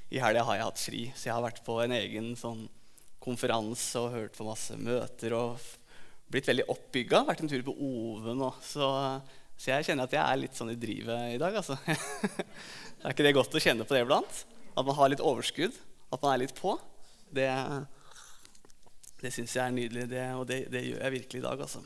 I helgen har jeg hatt fri, så jeg har vært på en egen sånn konferanse og hørt på masse møter og blitt veldig oppbygget, vært en tur på Oven også, så jeg kjenner at jeg litt sånn I drivet I dag, altså. Ikke det godt å kjenne på det iblant? At man har litt overskudd, at man litt på. Det synes jeg nydelig, og det gjør jeg virkelig I dag, altså.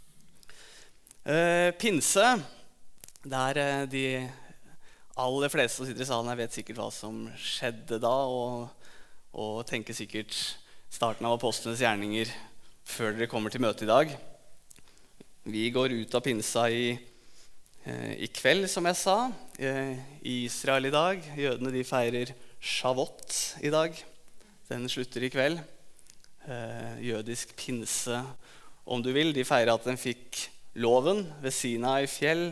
Pinse, der de aller fleste som sitter I salen her vet sikkert hva som skjedde da, og tenker sikkert starten av apostlenes gjerninger før dere kommer til møte I dag. Vi går ut av pinsa I kveld, som jeg sa. I Israel I dag. Jødene de feirer Shavuot I dag. Den slutter I kveld. Jødisk pinse, om du vil. De feirer at den fikk loven ved Sinai fjell.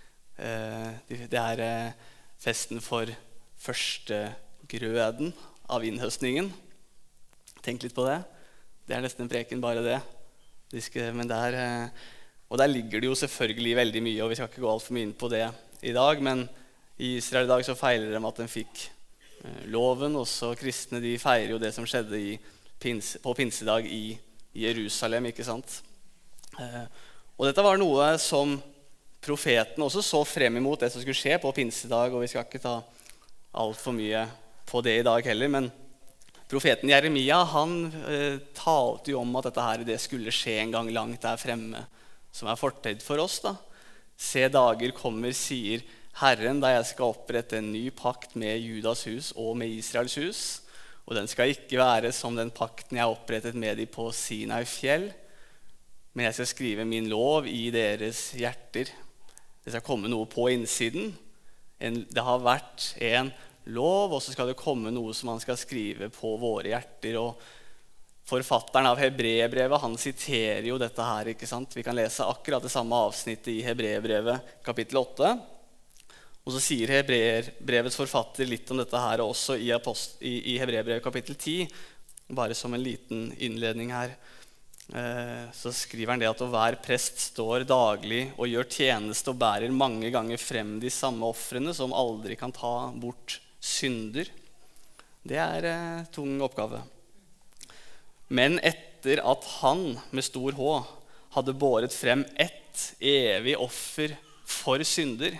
Det festen for første grøden av innhøstningen. Tenk litt på det. Det nesten en preken, bare det. Men og der ligger det jo selvfølgelig veldig mye, og vi skal ikke gå alt for mye inn på det I dag, men I Israel I dag så feirer de at de fikk loven, og så kristne de feirer jo det som skjedde på pinsedag I Jerusalem, ikke sant? Og dette var noe som profeten også så frem imot det som skulle skje på pinsedag, og vi skal ikke ta alt for mye på det I dag heller, men profeten Jeremia, han talte jo om at dette her, det skulle skje en gang langt der fremme, som fortid for oss da. Se dager kommer, sier Herren, da jeg skal opprette en ny pakt med Judas hus og med Israels hus, og den skal ikke være som den pakten jeg opprettet med dem på Sinai fjell, men jeg skal skrive min lov I deres hjerter. Det skal komme noe på innsiden. Det har vært en lov, og så skal det komme noe som man skal skrive på våre hjerter. Og forfatteren av Hebreerbrevet, han siterer jo dette her, ikke sant? Vi kan lese akkurat det samme avsnittet I Hebreerbrevet, kapittel 8. Og så sier Hebreerbrevets forfatter litt om dette her også I Hebreerbrevet, kapittel 10, bare som en liten innledning her. Så skriver han det at hver prest står daglig og gjør tjeneste og bærer mange ganger frem de samme offrene som aldri kan ta bort synder. Det tung oppgave. Men etter at han med stor H hadde båret frem ett evig offer for synder,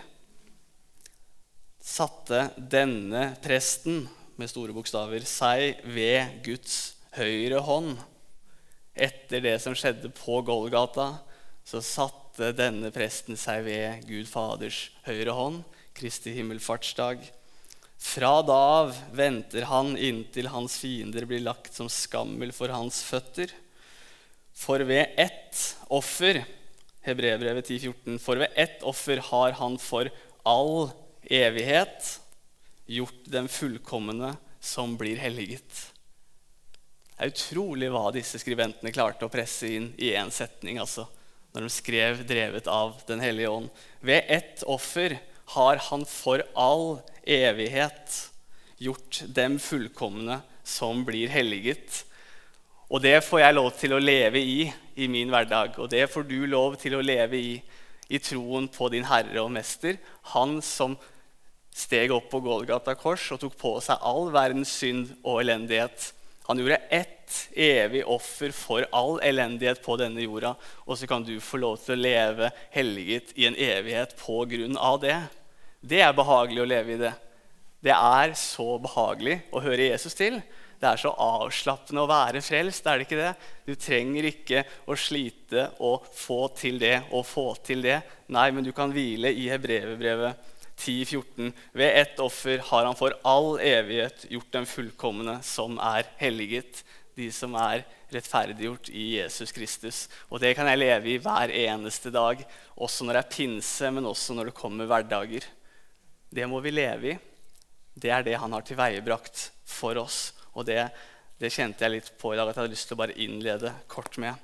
satte denne presten med store bokstaver seg ved Guds høyre hånd. Etter det som skjedde på Golgata, så satte denne presten seg ved Gud Faders høyre hånd, Kristi himmelfartsdag. Fra da av venter han inntil hans fiender blir lagt som skammel for hans føtter. For ved ett offer, Hebreerbrevet 10,14, for ved ett offer har han for all evighet gjort den fullkomne som blir helliget. Det utrolig hva disse skribentene klarte å presse inn I en setning, altså, når de skrev drevet av den hellige ånd. Ved ett offer har han for all evighet gjort dem fullkomne som blir helliget. Og det får jeg lov til å leve I min hverdag, og det får du lov til å leve I troen på din Herre og Mester, han som steg opp på Golgata kors og tok på seg all verdens synd og elendighet. Han gjorde ett evig offer for all elendighet på denne jorda, og så kan du få lov til å leve helliget I en evighet på grunn av det. Det behagelig å leve I det. Det så behagelig å høre Jesus til. Det så avslappende å være frelst, det ikke det? Du trenger ikke å slite og få til det. Nei, men du kan hvile I Hebreerbrevet 10,14. Ved ett offer har han for all evighet gjort den fullkomne som helliget, de som rettferdiggjort I Jesus Kristus. Og det kan jeg leve I hver eneste dag, også når det pinse, men også når det kommer hverdager. Det må vi leve I. Det det han har tilveiebrakt for oss, og det kjente jeg litt på I dag, at jeg hadde lyst til å bare innlede kort med.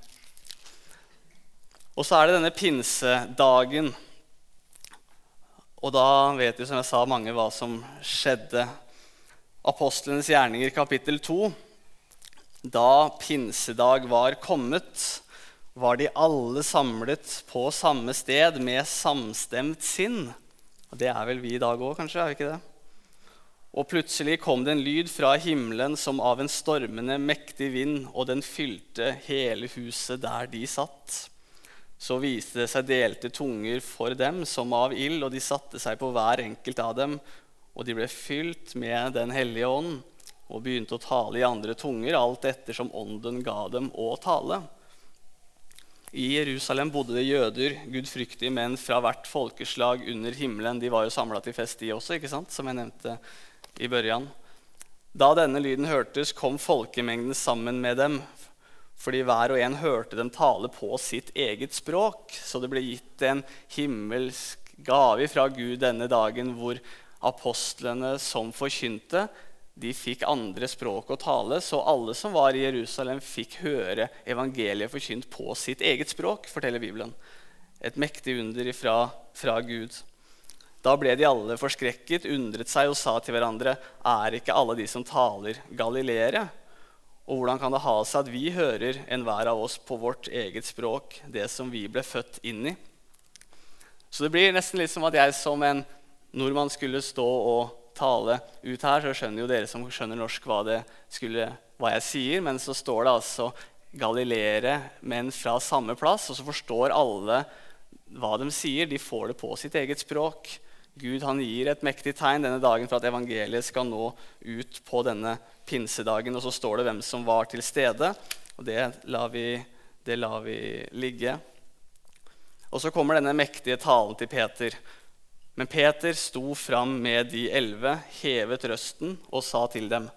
Og så det denne pinsedagen, og da vet du, som jeg sa, mange hva som skjedde. Apostlenes gjerninger, kapittel 2. Da pinsedag var kommet, var de alle samlet på samme sted med samstemt sinn. Og det vel vi I dag også, kanskje, vi ikke det? Og plutselig kom det en lyd fra himmelen som av en stormende, mektig vind, og den fylte hele huset der de satt. Så viste det seg delte tunger for dem som av ild, og de satte seg på hver enkelt av dem, og de ble fylt med den hellige ånd, og begynte å tale i andre tunger, alt etter som ånden ga dem å tale. I Jerusalem bodde det jøder, gudfryktige menn fra hvert folkeslag under himmelen. De var jo samlet til fest de også, ikke sant? Som jeg nevnte i børjan. Da denne lyden hørtes, kom folkemengden sammen med dem, fordi hver og en hørte dem tale på sitt eget språk. Så det ble gitt en himmelsk gave fra Gud denne dagen, hvor apostlene som forkynte, de fikk andre språk å tale, så alle som var i Jerusalem fikk høre evangeliet forkynt på sitt eget språk, forteller Bibelen. Et mektig under fra Gud. Da ble de alle forskrekket, undret seg og sa til hverandre, er ikke alle de som taler galileere? Og hvordan kan det ha seg at vi hører enhver av oss på vårt eget språk, det som vi ble født inn i? Så det blir nesten litt som at jeg som en nordmann skulle stå og tale ut her, så skjønner jo dere som skjønner norsk hva jeg sier, men så står det altså galileere, men fra samme plass, og så forstår alle hva de sier. De får det på sitt eget språk. Gud han gir et mektig tegn denne dagen for at evangeliet skal nå ut på denne pinsedagen, og så står det hvem som var til stede, og det lar vi ligge. Og så kommer denne mektige talen til Peter. Men Peter sto fram med de 11, hevet røsten og sa til dem,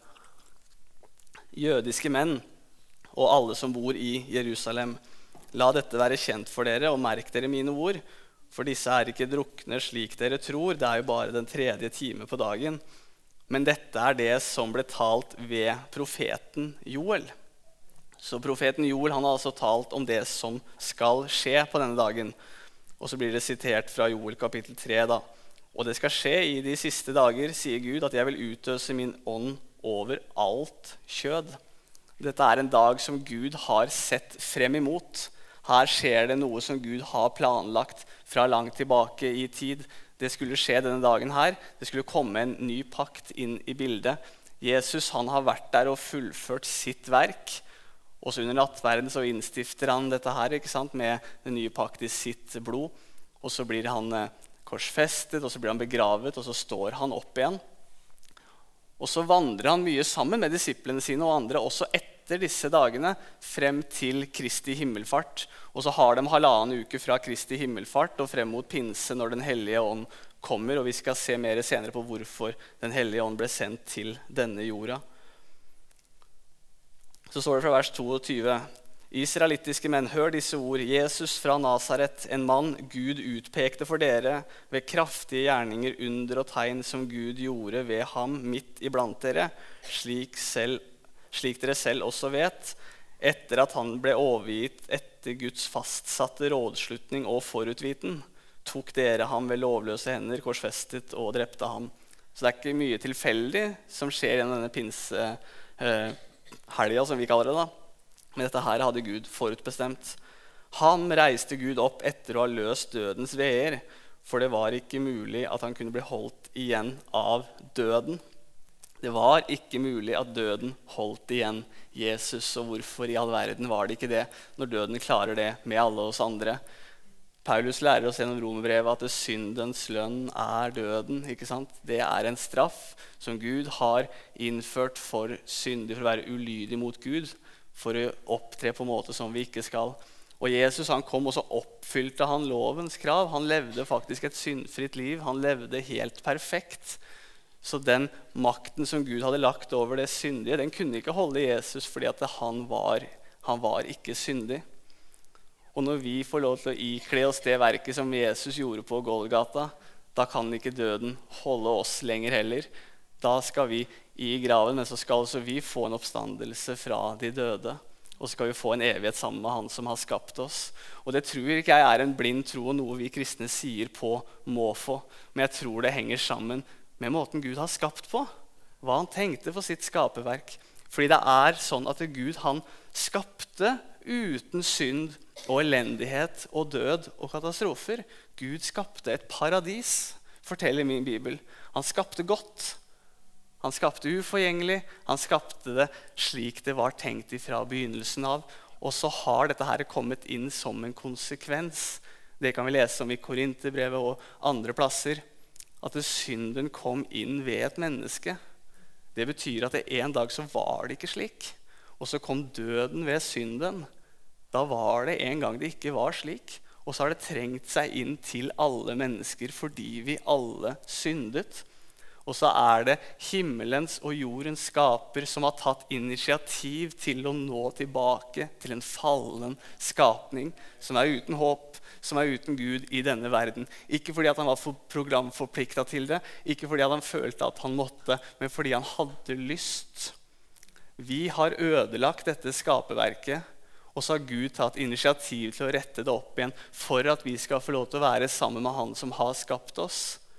jødiske menn og alle som bor i Jerusalem, la dette være kjent for dere, og merk dere mine ord, for disse er ikke drukne slik dere tror, det er jo bare den 3. time på dagen. Men dette er det som ble talt ved profeten Joel. Så profeten Joel han har altså talt om det som skal skje på denne dagen. Og så blir det sitert fra Joel kapittel 3 da. Og det skal skje i de siste dager, sier Gud, at jeg vil utøse min ånd over alt kjød. Dette er en dag som Gud har sett frem imot. Her skjer det noe som Gud har planlagt fra langt tilbake i tid. Det skulle skje denne dagen her. Det skulle komme en ny pakt inn i bildet. Jesus han har vært der og fullført sitt verk. Og så under nattverden så innstifter han dette her, ikke sant, med den nye pakt i sitt blod. Og så blir han korsfestet, og så blir han begravet, og så står han opp igjen. Og så vandrer han mye sammen med disiplene sine og andre, også etter disse dagene, frem til Kristi himmelfart. Og så har de 1,5 uke fra Kristi himmelfart og frem mot pinse når den hellige ånd kommer. Og vi skal se mer senere på hvorfor den hellige ånd ble sendt til denne jorda. Så står det fra vers 22. Israelittiske menn, hør disse ord. Jesus fra Nazaret, en mann Gud utpekte for dere ved kraftige gjerninger, under og tegn som Gud gjorde ved ham midt iblant dere, slik dere selv også vet, etter at han ble overgitt etter Guds fastsatte rådslutning og forutviten, tok dere ham ved lovløse hender, korsfestet og drepte ham. Så det er ikke mye tilfeldig som skjer gjennom denne helga, som vi kaller det da. Men dette her hadde Gud forutbestemt. Han reiste Gud opp etter å ha løst dødens veer, for det var ikke mulig at han kunne bli holdt igjen av døden. Det var ikke mulig at døden holdt igjen Jesus, og hvorfor i all verden var det ikke det, når døden klarer det med alle oss andre? Paulus lærer oss gjennom Romerbrevet at syndens lønn er døden, ikke sant? Det er en straff som Gud har innført for syndig, for å være ulydig mot Gud, for å opptre på en måte som vi ikke skal. Og Jesus han kom, og så oppfylte han lovens krav. Han levde faktisk et syndfritt liv. Han levde helt perfekt. Så den makten som Gud hadde lagt over det syndige, den kunne ikke holde Jesus, fordi at han var ikke syndig. Og når vi får lov til å ikle oss det verket som Jesus gjorde på Golgata, da kan ikke døden holde oss lenger heller. Da skal vi i graven, men så skal også vi få en oppstandelse fra de døde. Og så skal vi få en evighet sammen med han som har skapt oss. Og det tror ikke jeg er en blind tro og noe vi kristne sier på måfå. Men jeg tror det henger sammen med måten Gud har skapt på. Hva han tenkte for sitt skaperverk. Fordi det er sånn at Gud han skapte uten synd og elendighet og død og katastrofer. Gud skapte et paradis, forteller min Bibel. Han skapte godt. Han skapte uforgjengelig, han skapte det slik det var tenkt fra begynnelsen av. Og så har dette her kommet inn som en konsekvens. Det kan vi lese om i Korinterbrevet og andre plasser. At synden kom inn ved et menneske. Det betyr at en dag så var det ikke slik. Og så kom døden ved synden. Da var det en gang det ikke var slik. Og så har det trengt seg inn til alle mennesker fordi vi alle syndet. Og så er det himmelens og jordens skaper som har tatt initiativ til å nå tilbake til en fallen skapning som er uten håp, som er uten Gud i denne verden. Ikke fordi at han var programforpliktet til det, ikke fordi at han følte at han måtte, men fordi han hadde lyst. Vi har ødelagt dette skaperverket, og så har Gud tatt initiativ til å rette det opp igjen for at vi skal få lov til å være sammen med han som har skapt oss.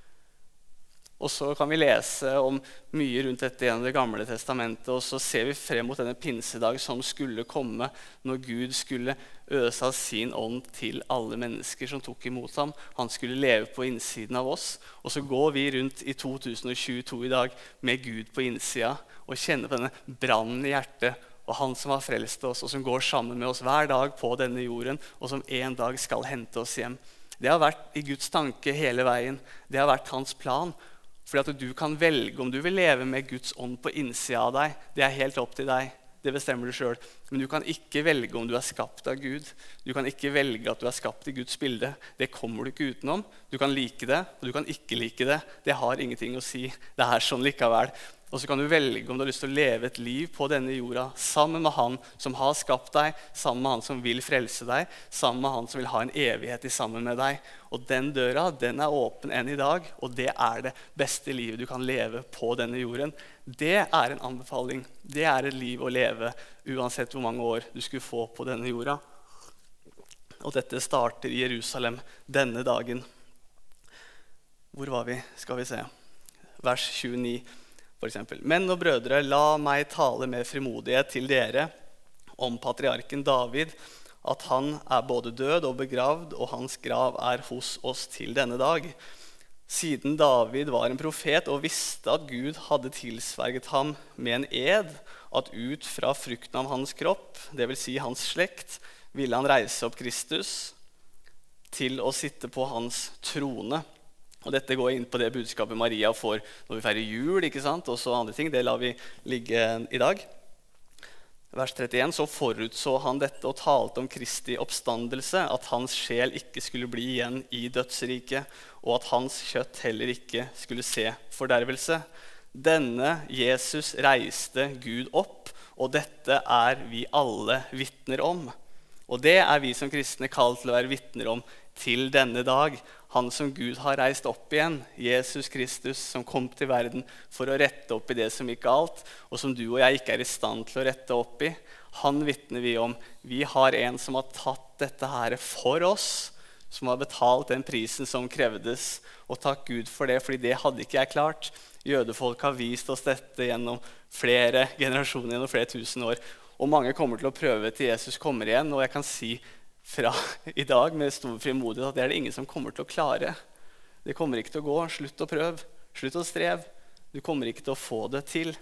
Og så kan vi lese om mye rundt dette gjennom Det gamle testamentet, og så ser vi frem mot denne pinsedag som skulle komme når Gud skulle øse av sin ånd til alle mennesker som tok imot ham. Han skulle leve på innsiden av oss, og så går vi rundt i 2022 i dag med Gud på innsida og kjenner på denne brannen i hjertet, og han som har frelst oss, og som går sammen med oss hver dag på denne jorden, og som en dag skal hente oss hjem. Det har vært i Guds tanke hele veien. Det har vært hans plan. Fordi at du kan velge om du vil leve med Guds ånd på innsida av deg. Det er helt opp til deg. Det bestemmer du selv. Men du kan ikke velge om du er skapt av Gud. Du kan ikke velge at du er skapt i Guds bilde. Det kommer du ikke utenom. Du kan like det, og du kan ikke like det. Det har ingenting å si. Det er sånn likevel. Og så kan du velge om du har lyst til å leve et liv på denne jorda sammen med han som har skapt deg, sammen med han som vil frelse deg, sammen med han som vil ha en evighet sammen med deg. Og den døra, den er åpen enn i dag, og det er det beste livet du kan leve på denne jorden. Det er en anbefaling. Det er et liv å leve uansett hvor mange år du skulle få på denne jorda. Og dette starter i Jerusalem denne dagen. Hvor var vi? Skal vi se. Vers 29. For eksempel. Menn og brødre, la meg tale med frimodighet til dere om patriarken David, at han er både død og begravd, og hans grav er hos oss til denne dag. Siden David var en profet og visste at Gud hadde tilsverget ham med en ed, at ut fra frukten av hans kropp, det vil si hans slekt, ville han reise opp Kristus til å sitte på hans trone. Og dette går inn på det budskapet Maria får når vi feirer jul, ikke sant? Og så andre ting, det lar vi ligge i dag. Vers 31, så forutså han dette og talte om Kristi oppstandelse, at hans sjel ikke skulle bli igjen i dødsriket, og at hans kjøtt heller ikke skulle se fordervelse. Denne Jesus reiste Gud opp, og dette er vi alle vitner om. Og det er vi som kristne kalt til å være vitner om til denne dag. Han som Gud har reist opp igjen, Jesus Kristus, som kom til verden for å rette opp i det som gikk galt, og som du og jeg ikke er i stand til å rette opp i. Han vitner vi om. Vi har en som har tatt dette her for oss, som har betalt den prisen som krevdes. Og takk Gud for det, fordi det hadde ikke jeg klart. Jødefolk har vist oss dette gjennom flere generasjoner, gjennom flere tusen år. Og mange kommer til å prøve til Jesus kommer igjen, og jeg kan si fra i dag med stor frimodighet at det er det ingen som kommer til å klare. Det kommer ikke til å gå. Slutt å prøve. Slutt å streve. Du kommer ikke til å få det til.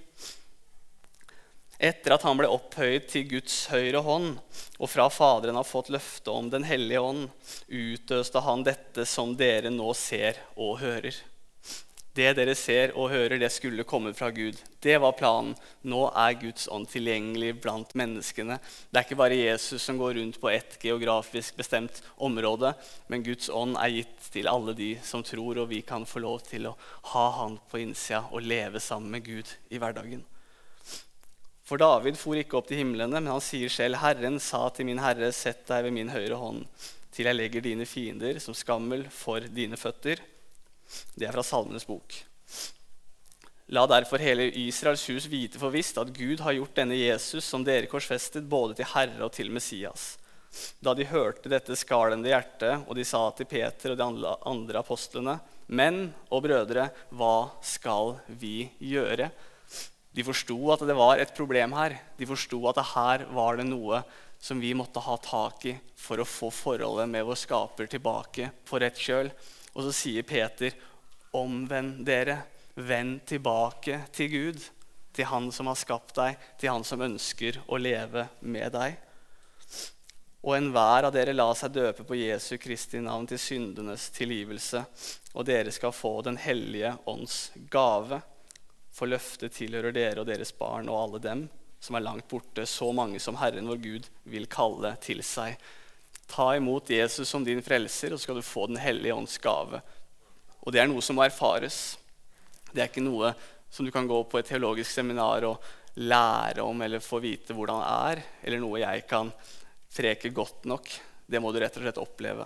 Etter at han ble opphøyet til Guds høyre hånd, og fra Faderen har fått løfte om den hellige ånd, utøste han dette som dere nå ser og hører. Det dere ser og hører, det skulle komme fra Gud. Det var planen. Nå er Guds ånd tilgjengelig blant menneskene. Det er ikke bare Jesus som går rundt på et geografisk bestemt område, men Guds ånd er gitt til alle de som tror, og vi kan få lov til å ha han på innsida og leve sammen med Gud i hverdagen. For David for ikke opp til himmelene, men han sier selv, Herren sa til min Herre, sett deg ved min høyre hånd, til jeg legger dine fiender som skammel for dine føtter. Det er fra Salmenes bok. La derfor hele Israels hus vite for visst at Gud har gjort denne Jesus som dere korsfestet både til Herre og til Messias. Da de hørte dette skalende hjertet, og de sa til Peter og de andre apostlene, menn og brødre, hva skal vi gjøre? De forstod at det var et problem her. De forstod at her var det noe som vi måtte ha tak i for å få forholdet med vår skaper tilbake på rett kjøl. Og så sier Peter, omvend dere, Vend tilbake til Gud, til han som har skapt deg, til han som ønsker å leve med deg. Og enhver av dere la seg døpe på Jesu Kristi navn til syndenes tilgivelse, og dere skal få den hellige ånds gave. For løftet tilhører dere og deres barn og alle dem som er langt borte, så mange som Herren vår Gud vil kalle til seg. Ta imot Jesus som din frelser, og så skal du få den hellige ånds gave. Og det er noe som må erfares. Det er ikke noe som du kan gå på et teologisk seminar og lære om, eller få vite hvordan det er, eller noe jeg kan freke godt nok. Det må du rett og slett oppleve.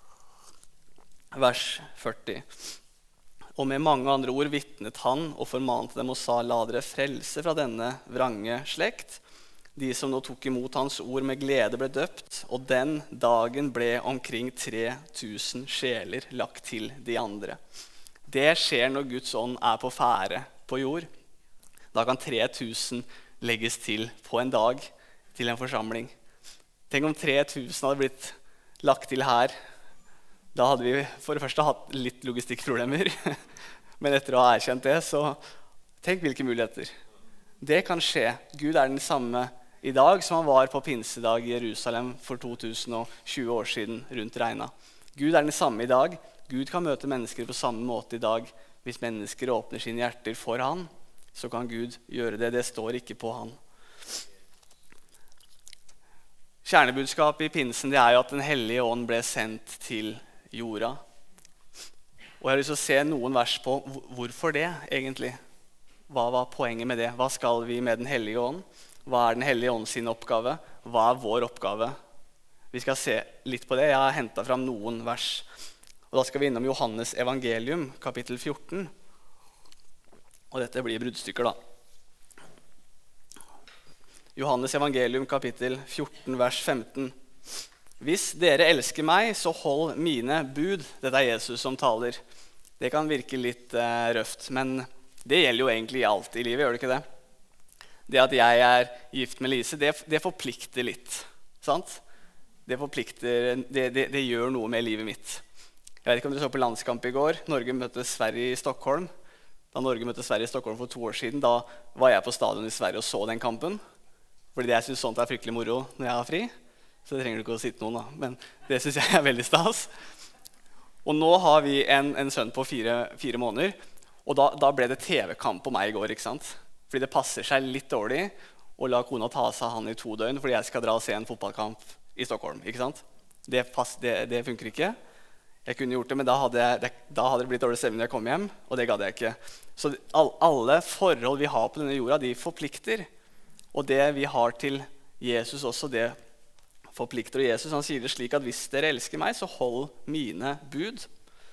Vers 40. Og med mange andre ord vittnet han og formante dem og sa, la dere frelse fra denne vrange slekt. De som nå tok imot hans ord med glede ble døpt, og den dagen ble omkring 3000 sjeler lagt til de andre. Det skjer når Guds ånd er på ferde på jord. Da kan 3000 legges til på en dag til en forsamling. Tenk om 3000 hadde blitt lagt til her. Da hadde vi for det første hatt litt logistikkproblemer. Men etter å ha erkjent det, så tenk hvilke muligheter. Det kan skje. Gud er den samme i dag som han var på pinsedag i Jerusalem for 2020 år siden rundt regna. Gud er den samme i dag. Gud kan møte mennesker på samme måte i dag. Hvis mennesker åpner sine hjerter for han, så kan Gud gjøre det. Det står ikke på han. Kjernebudskapet i pinsen det er jo at den hellige ånd ble sendt til jorda. Og jeg har lyst til å se noen vers på hvorfor det egentlig. Hva var poenget med det? Hva skal vi med den hellige ånd? Hva er den hellige ånd sin oppgave? Hva er vår oppgave? Vi skal se litt på det. Jeg har hentet fram noen vers. Og da skal vi innom Johannes evangelium, kapittel 14. Og dette blir bruddstykker da. Johannes evangelium, kapittel 14, vers 15. Hvis dere elsker meg, så hold mine bud. Dette er Jesus som taler. Det kan virke litt røft, men det gjelder jo egentlig alt i livet, gjør det ikke det? Det at jeg er gift med Lise, det forplikter litt, sant? Det forplikter, det gjør noe med livet mitt. Jeg vet ikke om dere så på landskamp i går. Norge møtte Sverige i Stockholm. Da Norge møtte Sverige i Stockholm for 2 år siden, da var jeg på stadion i Sverige og så den kampen. Fordi jeg synes sånt er fryktelig moro når jeg har fri. Så det trenger du ikke å sitte noen da. Men det synes jeg er veldig stas. Og nå har vi en sønn på 4 måneder. Og da ble det TV-kamp på meg i går, ikke sant? Fordi det passer seg litt dårlig å la kona ta seg av han i 2 døgn, fordi jeg skal dra og se en fotballkamp i Stockholm, ikke sant? Det funker ikke. Jeg kunne gjort det, men da hadde det blitt dårlig stemning når jeg kom hjem, og det gadd jeg ikke. Så alle forhold vi har på denne jorda, de forplikter. Og det vi har til Jesus også, det forplikter. Og Jesus han sier det slik at hvis dere elsker meg, så hold mine bud.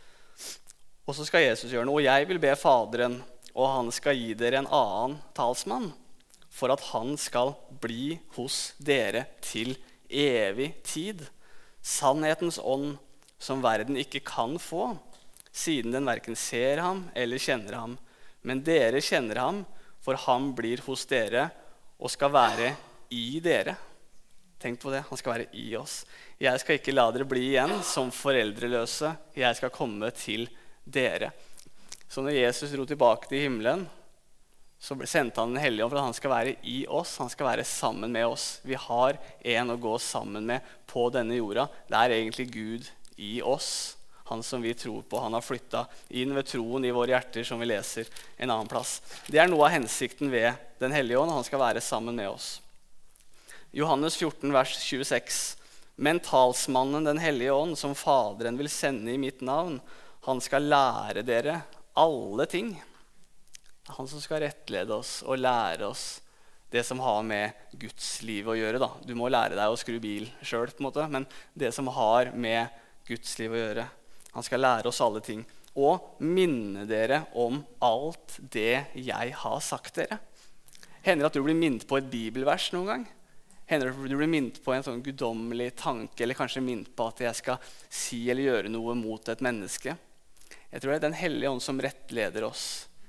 Og så skal Jesus gjøre noe, og jeg vil be Faderen, og han skal gi dere en annen talsmann, for at han skal bli hos dere til evig tid. Sannhetens ånd, som verden ikke kan få, siden den hverken ser ham eller kjenner ham. Men dere kjenner ham, for han blir hos dere og skal være i dere. Tenk på det, han skal være i oss. Jeg skal ikke la dere bli igjen som foreldreløse. Jeg skal komme til dere. Så når Jesus dro tilbake til himmelen, så sendte han den hellige ånd for at han skal være i oss. Han skal være sammen med oss. Vi har en å gå sammen med på denne jorda. Det er egentlig Gud i oss. Han som vi tror på. Han har flyttet inn ved troen i våre hjerter, som vi leser en annen plass. Det er noe av hensikten ved den hellige ånd. Han skal være sammen med oss. Johannes 14, vers 26. Men talsmannen, den hellige ånd, som Faderen vil sende i mitt navn, han skal lære dere alle ting. Han som skal rettlede oss og lære oss det som har med Guds liv å gjøre. Da. Du må lære deg å skru bil selv, på en måte, men det som har med Guds liv å gjøre. Han skal lære oss alle ting. Og minne dere om alt det jeg har sagt dere. Hender det at du blir minnet på et bibelvers noen gang? Hender det at du blir minnet på en sånn guddommelig tanke, eller kanskje minnet på at jeg skal si eller gjøre noe mot et menneske? Jeg tror det er den hellige ånd som rettleder oss.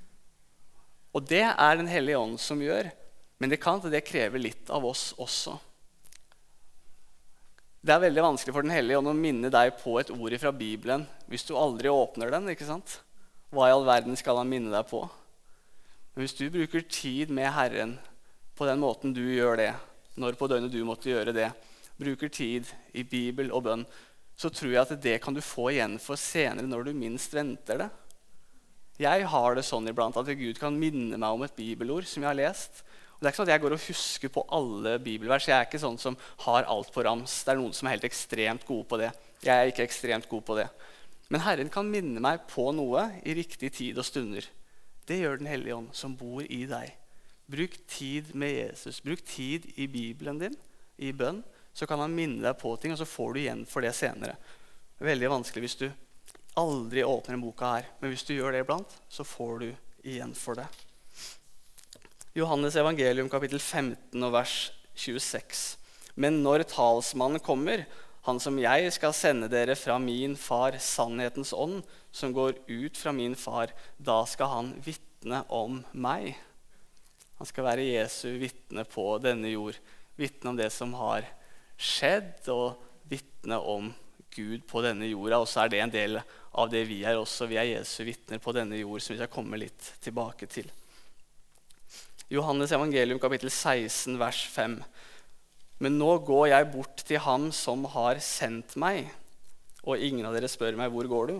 Og det er den hellige ånd som gjør, men det krever litt av oss også. Det er veldig vanskelig for den hellige ånd å minne deg på et ord fra Bibelen hvis du aldri åpner den, ikke sant? Hva i all verden skal han minne deg på? Men hvis du bruker tid med Herren på den måten du gjør det, når på døgnet du måtte gjøre det, bruker tid i Bibel og bønn, så tror jeg at det kan du få igjen for senere når du minst venter det. Jeg har det sånn iblant at Gud kan minne meg om et bibelord som jeg har lest. Og det er ikke sånn at jeg går og husker på alle bibelvers. Jeg er ikke sånn som har alt på rams. Det er noen som er helt ekstremt gode på det. Jeg er ikke ekstremt god på det. Men Herren kan minne meg på noe i riktig tid og stunder. Det gjør Den hellige ånd som bor i deg. Bruk tid med Jesus. Bruk tid i Bibelen din, i bønn. Så kan han minne deg på ting, og så får du igjen for det senere. Det er veldig vanskelig hvis du aldri åpner en boka her. Men hvis du gjør det iblant, så får du igjen for det. Johannes evangelium kapittel 15 og vers 26. Men når talsmannen kommer, han som jeg skal sende dere fra min far, sannhetens ånd, som går ut fra min far, da skal han vitne om meg. Han skal være Jesu vitne på denne jord. Vitne om det som har skjedd, og vitne om Gud på denne jorda. Og så er det en del av det vi er også. Vi er Jesu vitner på denne jord, som vi skal komme litt tilbake til. Johannes evangelium kapittel 16, vers 5. Men nå går jeg bort til ham som har sendt meg, og ingen av dere spør meg, hvor går du?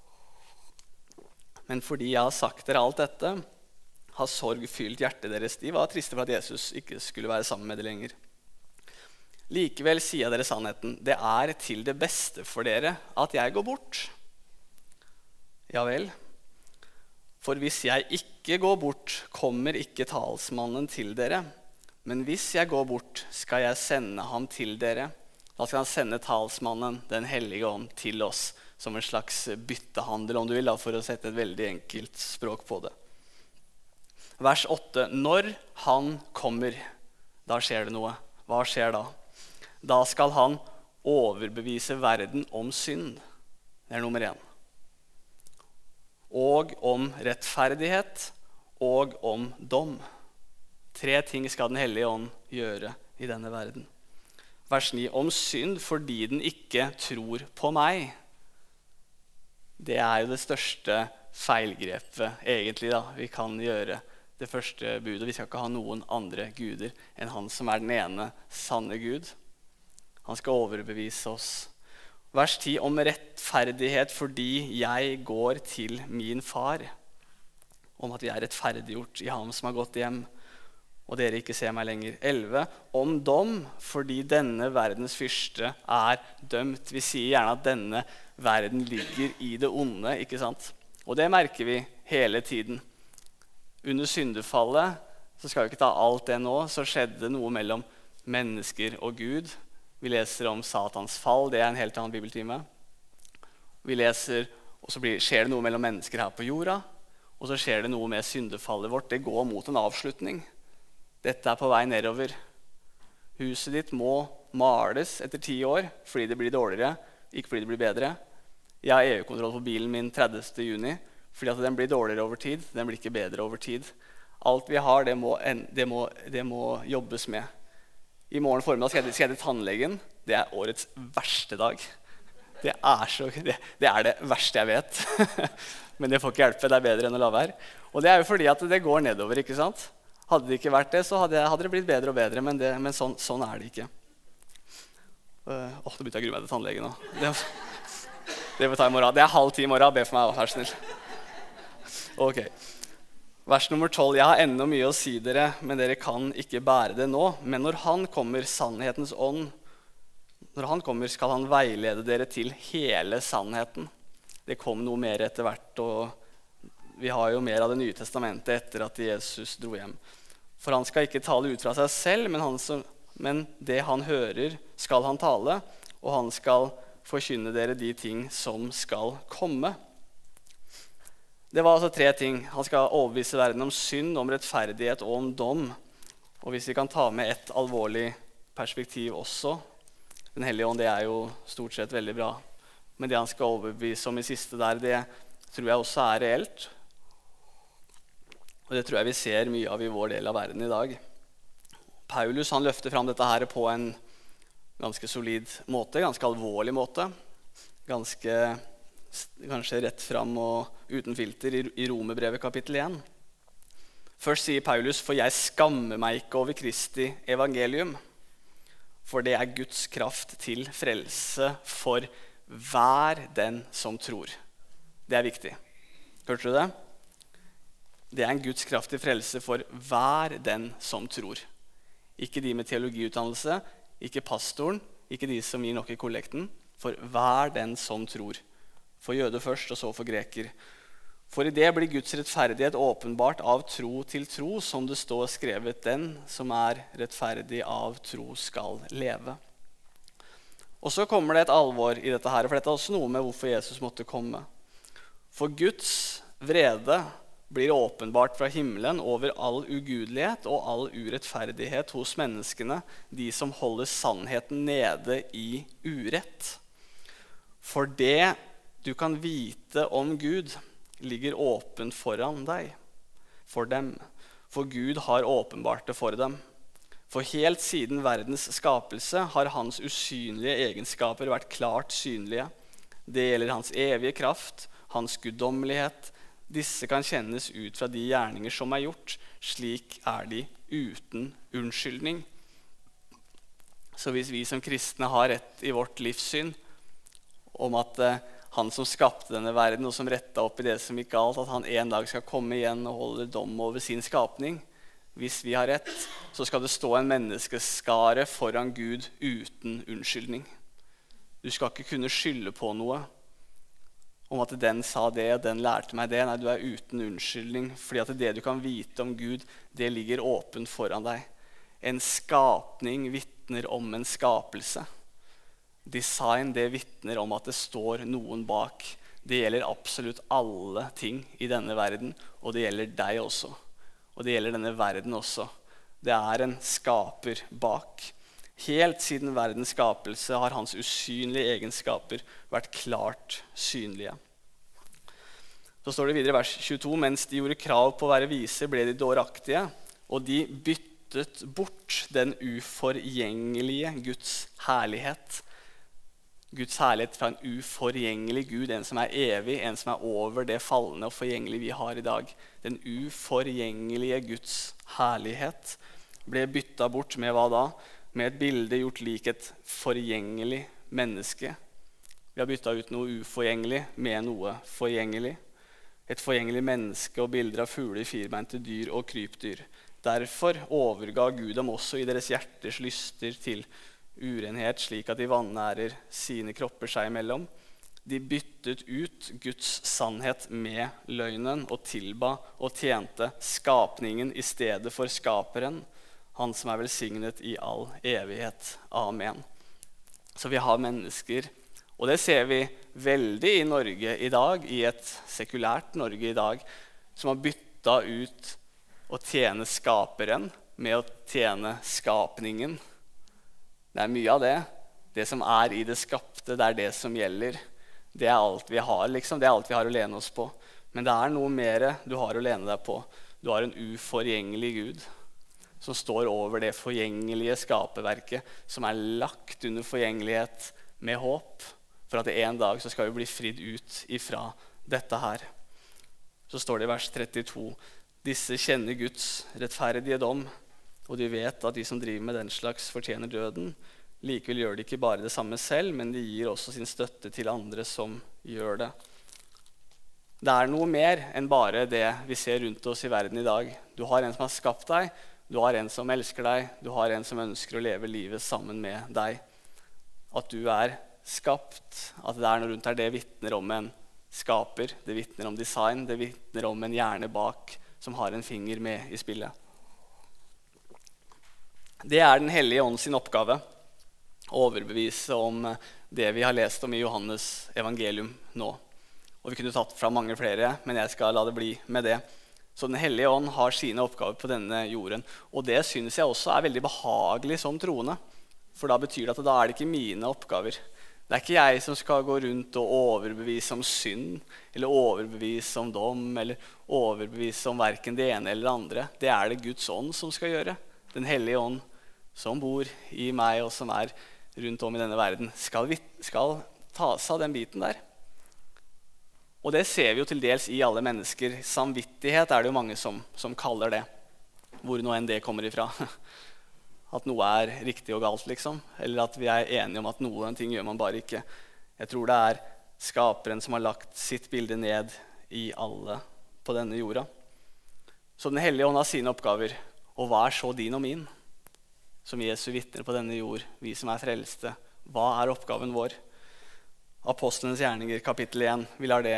Men fordi jeg har sagt dere alt dette, har sorg fylt hjertet deres. De var triste for at Jesus ikke skulle være sammen med dere lenger. Likevel sier jeg dere sannheten. Det er til det beste for dere at jeg går bort. Ja vel. For hvis jeg ikke går bort, kommer ikke talsmannen til dere. Men hvis jeg går bort, skal jeg sende ham til dere. Da skal han sende talsmannen, Den hellige ånd, til oss som en slags byttehandel, om du vil, for å sette et veldig enkelt språk på det. Vers 8. Når han kommer, da skjer det noe. Hva skjer da? Da skal han overbevise verden om synd. Det er nummer 1. Og om rettferdighet og om dom. 3 ting skal Den hellige ånd gjøre i denne verden. Vers 9. Om synd fordi den ikke tror på meg. Det er jo det største feilgrepet egentlig vi kan gjøre. Det første budet. Vi skal ikke ha noen andre guder enn han som er den ene sanne Gud. Han skal overbevise oss. Vers 10. Om rettferdighet fordi jeg går til min far. Om at vi er rettferdiggjort i ham som har gått hjem, og dere ikke ser meg lenger. 11. Om dom fordi denne verdens fyrste er dømt. Vi sier gjerne at denne verden ligger i det onde, ikke sant? Og det merker vi hele tiden. Under syndefallet, så skal vi ikke ta alt det nå, så skjedde det noe mellom mennesker og Gud. Vi leser om Satans fall, det er en helt annen bibeltime. Vi leser, og så skjer det noe mellom mennesker her på jorda, og så skjer det noe med syndefallet vårt. Det går mot en avslutning. Dette er på vei nedover. Huset ditt må males etter 10 år, fordi det blir dårligere, ikke fordi det blir bedre. Jeg har EU-kontroll på bilen min 30. juni, fordi at den blir dårligere over tid, den blir ikke bedre over tid. Alt vi har, det må jobbes med. I morgen formiddag skal jeg til tannlegen. Det er årets verste dag. Det er det verste jeg vet. Men det får ikke hjelpe, det er bedre enn å la være. Og det er jo fordi at det går nedover, ikke sant? Hadde det ikke vært det, så hadde det blitt bedre og bedre, men sånn er det ikke. Det begynte jeg å grue meg til tannlegen nå. Det får ta i morgen. Det er 9:30 i morgen, be for meg, vær snill. Ok. Vers nummer 12. Jeg har ennå mye å si dere, men dere kan ikke bære det nå. Men når han kommer, sannhetens ånd, når han kommer, skal han veilede dere til hele sannheten. Det kom noe mer etter hvert, og vi har jo mer av det nye testamentet etter at Jesus dro hjem. For han skal ikke tale ut fra seg selv, men det han hører skal han tale, og han skal forkynne dere de ting som skal komme. Det var altså 3 ting. Han skal overbevise verden om synd, om rettferdighet og om dom. Og hvis vi kan ta med et alvorlig perspektiv også, Den hellige ånd, det er jo stort sett veldig bra. Men det han skal overbevise om i siste der, det tror jeg også er reelt. Og det tror jeg vi ser mye av i vår del av verden i dag. Paulus han løfter fram dette her på en ganske solid måte, ganske alvorlig måte. Ganske kanskje rett fram og uten filter, i Romerbrevet kapittel 1. Først sier Paulus, for jeg skammer meg ikke over Kristi evangelium, for det er Guds kraft til frelse for hver den som tror. Det er viktig. Hørte du det? Det er en Guds kraft til frelse for hver den som tror. Ikke de med teologiutdannelse, ikke pastoren, ikke de som gir nok i kollekten, for hver den som tror. For jøde først, og så for greker. For i det blir Guds rettferdighet åpenbart av tro til tro, som det står skrevet, den som er rettferdig av tro skal leve. Og så kommer det et alvor i dette her, for dette er også noe med hvorfor Jesus måtte komme. For Guds vrede blir åpenbart fra himmelen over all ugudelighet og all urettferdighet hos menneskene, de som holder sannheten nede i urett. For det du kan vite om Gud ligger åpent foran deg, for dem. For Gud har åpenbart det for dem. For helt siden verdens skapelse har hans usynlige egenskaper vært klart synlige. Det gjelder hans evige kraft, hans guddommelighet. Disse kan kjennes ut fra de gjerninger som er gjort. Slik er de uten unnskyldning. Så hvis vi som kristne har rett i vårt livssyn om at han som skapte denne verden, og som rettet opp i det som gikk galt, at han en dag skal komme igjen og holde dom over sin skapning. Hvis vi har rett, så skal det stå en menneskeskare foran Gud uten unnskyldning. Du skal ikke kunne skylde på noe om at den sa det, den lærte meg det. Nei, du er uten unnskyldning, fordi at det du kan vite om Gud, det ligger åpent foran deg. En skapning vitner om en skapelse. Design, det vitner om at det står noen bak. Det gjelder absolutt alle ting i denne verden, og det gjelder deg også. Og det gjelder denne verden også. Det er en skaper bak. Helt siden verdens skapelse har hans usynlige egenskaper vært klart synlige. Så står det videre i vers 22, mens de gjorde krav på å være vise, ble de dåraktige, og de byttet bort den uforgjengelige Guds herlighet. Guds herlighet fra en uforgjengelig Gud, en som er evig, en som er over det fallende og forgjengelige vi har i dag. Den uforgjengelige Guds herlighet ble byttet bort med hva da? Med et bilde gjort lik et forgjengelig menneske. Vi har byttet ut noe uforgjengelig med noe forgjengelig. Et forgjengelig menneske og bilder av fugler, firbeinte dyr og krypdyr. Derfor overga Gud dem også i deres hjerters lyster til urenhet, slik at de vannærer sine kropper seg imellom. De byttet ut Guds sannhet med løgnen og tilba og tjente skapningen i stedet for skaperen, han som er velsignet i all evighet. Amen. Så vi har mennesker, og det ser vi veldig i Norge i dag, i et sekulært Norge i dag, som har byttet ut å tjene skaperen med å tjene skapningen. Det er mye av det. Det som er i det skapte, det er det som gjelder. Det er alt vi har, liksom. Det er alt vi har å lene oss på. Men det er noe mer du har å lene deg på. Du har en uforgjengelig Gud som står over det forgjengelige skaperverket, som er lagt under forgjengelighet med håp, for at en dag så skal vi bli fridd ut ifra dette her. Så står det i vers 32, disse kjenner Guds rettferdige dom, og de vet at de som driver med den slags fortjener døden. Likevel gjør de ikke bare det samme selv, men de gir også sin støtte til andre som gjør det. Det er noe mer enn bare det vi ser rundt oss i verden i dag. Du har en som har skapt deg, du har en som elsker deg, du har en som ønsker å leve livet sammen med deg. At du er skapt, at det er noe rundt her, det vitner om en skaper, det vitner om design, det vitner om en hjerne bak som har en finger med i spillet. Det er Den hellige ånd sin oppgave å overbevise om det vi har lest om i Johannes evangelium nå. Og vi kunne tatt fra mange flere, men jeg skal la det bli med det. Så Den hellige ånd har sine oppgaver på denne jorden. Og det synes jeg også er veldig behagelig som troende. For da betyr det at da er det ikke mine oppgaver. Det er ikke jeg som skal gå rundt og overbevise om synd, eller overbevise om dom, eller overbevise om hverken det ene eller det andre. Det er det Guds ånd som skal gjøre. Den hellige ånd som bor i meg og som er rundt om i denne verden, skal ta seg av den biten der. Og det ser vi jo til dels i alle mennesker. Samvittighet det jo mange som kaller det, hvor nå enn det kommer ifra. At noe riktig og galt, liksom. Eller at vi enige om at noen ting gjør man bare ikke. Jeg tror det skaperen som har lagt sitt bilde ned i alle på denne jorda. Så Den hellige ånd har sine oppgaver. Og hva så din og min? Som Jesu vitner på denne jord, vi som frelste. Hva oppgaven vår? Apostlenes gjerninger, kapittel 1. Vi lar det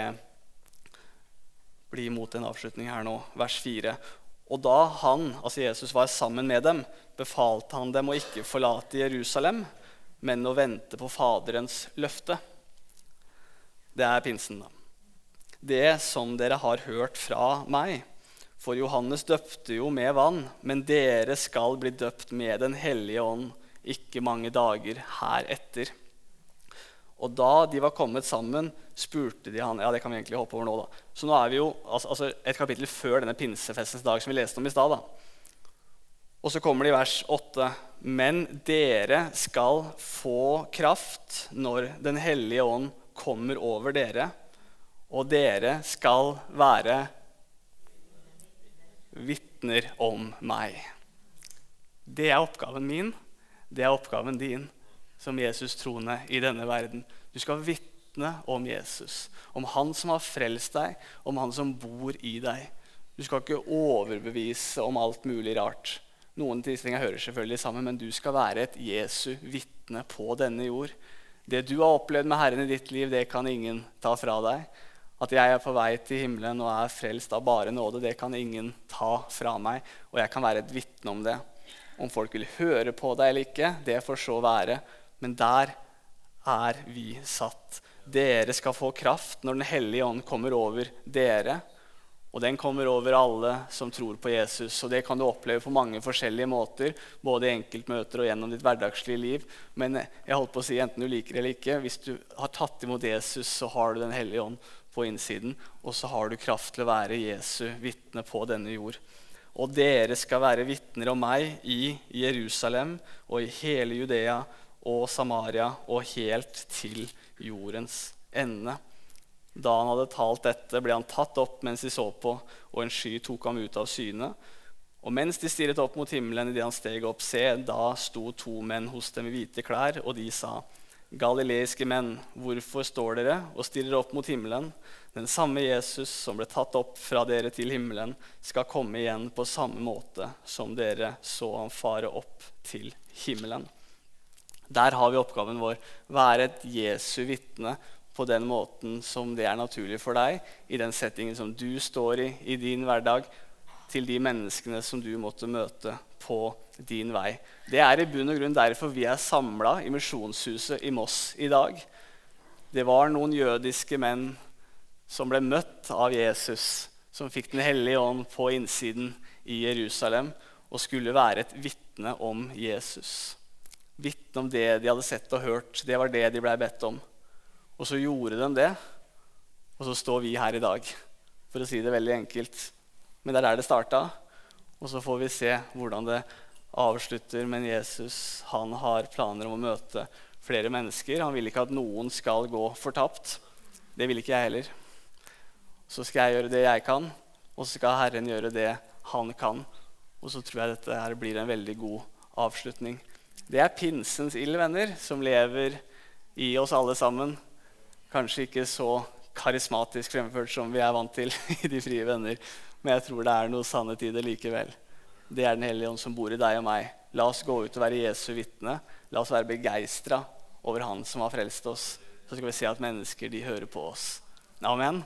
bli mot en avslutning her nå, vers 4. Og da han, altså Jesus, var sammen med dem, befalte han dem å ikke forlate Jerusalem, men å vente på Faderens løfte. Det pinsen, da. Det som dere har hørt fra meg. For Johannes døpte jo med vann, men dere skal bli døpt med den hellige ånd ikke mange dager heretter. Og da de var kommet sammen, spurte de han. Ja, det kan vi egentlig hoppe over nå, da. Så nå vi jo altså et kapittel før denne pinsefestens dag som vi leste om i stad, da. Og så kommer det i vers 8. Men dere skal få kraft når den hellige ånd kommer over dere, og dere skal være vitner om meg. Det oppgaven min, det oppgaven din, som Jesus troende i denne verden. Du skal vitne om Jesus, om han som har frelst deg, om han som bor i deg. Du skal ikke overbevise om alt mulig rart. Noen av disse tingene hører selvfølgelig sammen, men du skal være et Jesu vitne på denne jord. Det du har opplevd med Herren i ditt liv, det kan ingen ta fra deg. At jeg på vei til himmelen og frelst av bare nåde, det kan ingen ta fra meg. Og jeg kan være et vitne om det. Om folk vil høre på deg eller ikke, det får så være. Men der vi satt. Dere skal få kraft når den hellige ånd kommer over dere. Og den kommer over alle som tror på Jesus. Og det kan du oppleve på mange forskjellige måter, både i enkeltmøter og gjennom ditt hverdagslige liv. Men jeg holdt på å si, enten du liker det eller ikke, hvis du har tatt imot Jesus, så har du den hellige ånd på innsiden, og så har du kraft til å være Jesu vitne på denne jord. Og dere skal være vitner om meg i Jerusalem og i hele Judea og Samaria og helt til jordens ende. Da han hadde talt dette, ble han tatt opp mens de så på, og en sky tok ham ut av syne. Og mens de stirret opp mot himmelen i det han steg opp, se, da sto 2 menn hos dem i hvite klær, og de sa: Galileiske menn, hvorfor står dere og stirrer opp mot himmelen? Den samme Jesus som ble tatt opp fra dere til himmelen, skal komme igjen på samme måte som dere så han fare opp til himmelen. Der har vi oppgaven vår. Være et Jesu vitne på den måten som det naturlig for deg, i den settingen som du står i din hverdag, til de menneskene som du måtte møte på din vei. Det i bunn og grunn derfor vi samlet i Misjonshuset i Moss i dag. Det var noen jødiske menn som ble møtt av Jesus, som fikk den hellige ånd på innsiden i Jerusalem, og skulle være et vitne om Jesus. Vitne om det de hadde sett og hørt, det var det de ble bedt om. Og så gjorde de det, og så står vi her i dag, for å si det veldig enkelt. Men det der det startet, og så får vi se hvordan det avslutter. Men Jesus, han har planer om å møte flere mennesker. Han vil ikke at noen skal gå fortapt. Det vil ikke jeg heller. Så skal jeg gjøre det jeg kan, og så skal Herren gjøre det han kan. Og så tror jeg dette her blir en veldig god avslutning. Det pinsens ild, venner, som lever i oss alle sammen. Kanskje ikke så karismatisk fremført som vi vant til i De frie venner, men jeg tror det noe sannhet i det likevel. Det Den hellige ånd som bor i deg og meg. La oss gå ut og være Jesu vitne. La oss være begeistret over han som har frelst oss. Så skal vi se at mennesker, de hører på oss. Amen.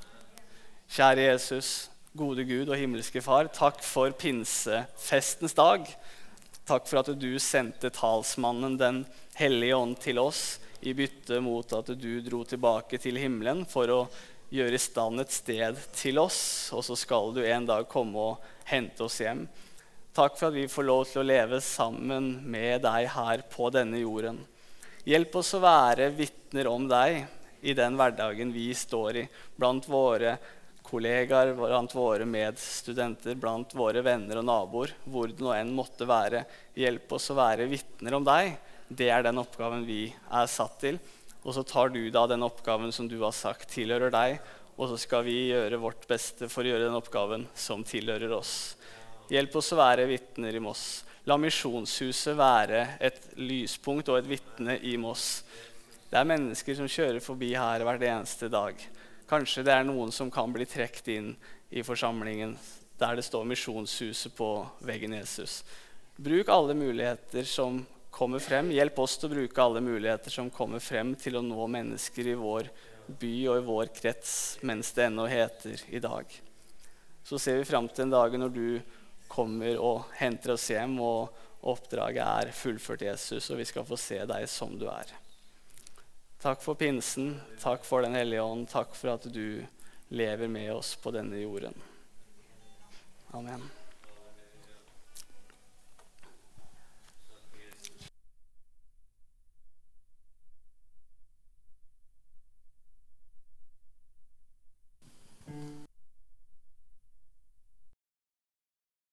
Kjære Jesus, gode Gud og himmelske Far, takk for pinsefestens dag. Takk for at du sendte talsmannen Den hellige ånd til oss, i bytte mot at du dro tilbake til himmelen for å gjøre i stand et sted til oss, og så skal du en dag komme og hente oss hjem. Takk for at vi får lov til å leve sammen med deg her på denne jorden. Hjelp oss å være vitner om deg i den hverdagen vi står i, blant våre kollegaer, blant våre medstudenter, blant våre venner og naboer, hvor det nå enn måtte være. Hjelp oss å være vitner om deg. Det den oppgaven vi satt til. Og så tar du da den oppgaven som du har sagt tilhører deg, og så skal vi gjøre vårt beste for å gjøre den oppgaven som tilhører oss. Hjelp oss å være vitner i Moss. La Misjonshuset være et lyspunkt og et vitne i Moss. Det er mennesker som kjører forbi her hver eneste dag. Kanskje det er noen som kan bli trekt inn i forsamlingen der det står Misjonshuset på veggen Jesus. Bruk alle muligheter som kommer frem. Hjelp oss til å bruke alle muligheter som kommer frem til å nå mennesker i vår by og i vår krets mens det ennå heter i dag. Så ser vi frem til en dag når du kommer og henter oss hjem, og oppdraget er fullført Jesus, og vi skal få se deg som du er. Takk for pinsen, takk for den hellige ånd, takk for at du lever med oss på denne jorden. Amen.